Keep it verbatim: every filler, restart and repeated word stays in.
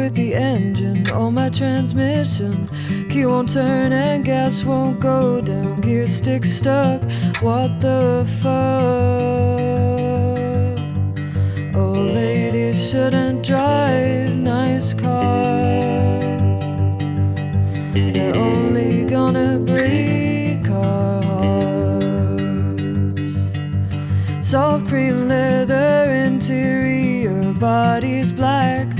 with the engine on my transmission. Key won't turn and gas won't go down. Gear stick stuck, what the fuck? Old ladies shouldn't drive nice cars. They're only gonna break our hearts. Soft cream leather interior, bodies black,